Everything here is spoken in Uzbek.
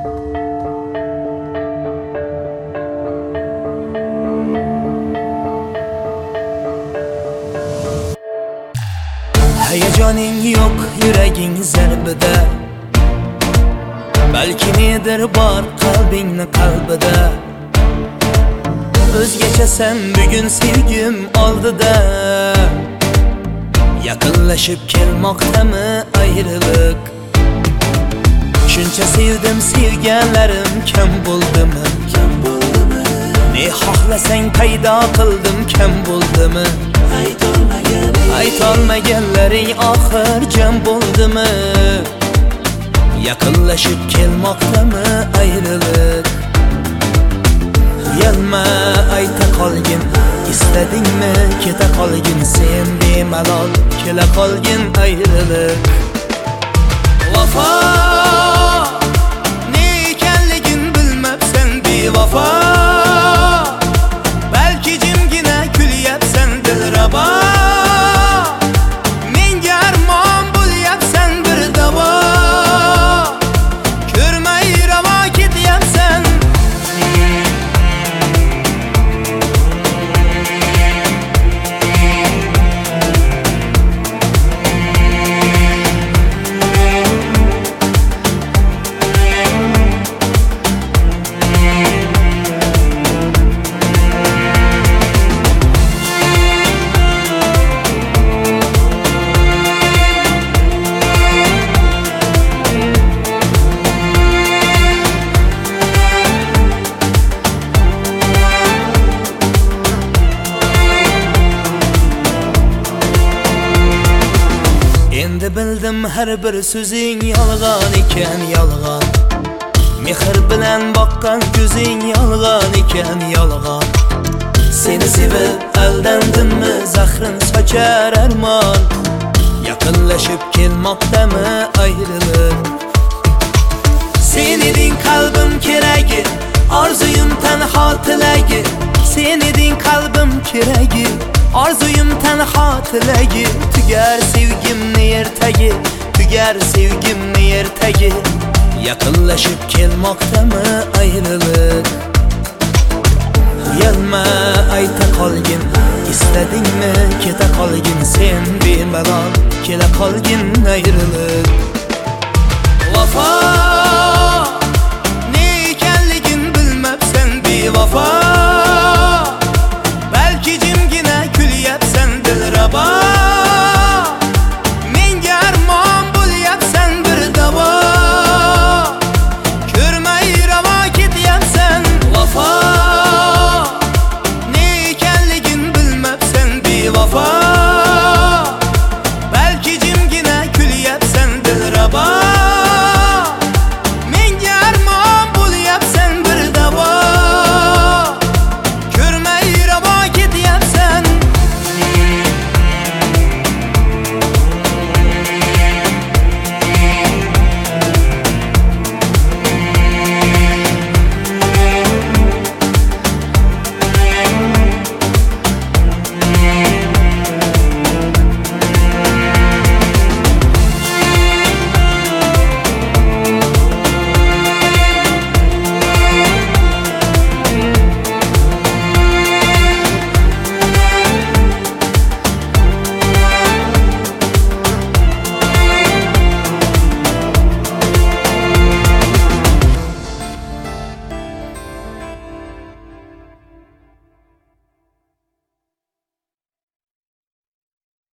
Hayajoning yok yuraging zarbida, balki nedir bor qalbingni qalbida. O'zgachasan bugun sevgim oldida, yaqinlashib kelmoqdami ayriliq. Shuncha sevdim sevganlarim kam bo'ldimi? Ne xohlasang paydo qildim kam bo'ldimi? Aytolmaganlaring oxir jam bo'ldimi? Yaqinlashib kelmoqdami ayriliq. Uyalma ayta qolgin, istadingmi keta qolgin, sen bemalol kela qolgin ayriliq. Vafo ne ekanligin bilmabsan bevafo, balki jimgina kulyapsan dilrabo. Menga armon bo'lyapsan bir davo, ko'rmay ravo ketyapsan. Endi bildim har bir so'zing yolg'on ekan, yolg'on. Mehr bilan boqqan ko'zing yolg'on ekan, yolg'on. Seni sevib aldandimmi, zahrin sochar armon. Yaqinlashib kelmoqdami ayriliq. Sen eding qalbim keragi, orzuyim tanho tilagi. Sen eding qalbim keragi, orzuyim tanho tilagi. Tugar sevgimni ertagi, tugar sevgimni ertagi. Yaqinlashib kelmoqdami ayriliq. Uyalma ayta qolgin, istadingmi keta qolgin, sen bemalol kela qolgin ayriliq. Vafo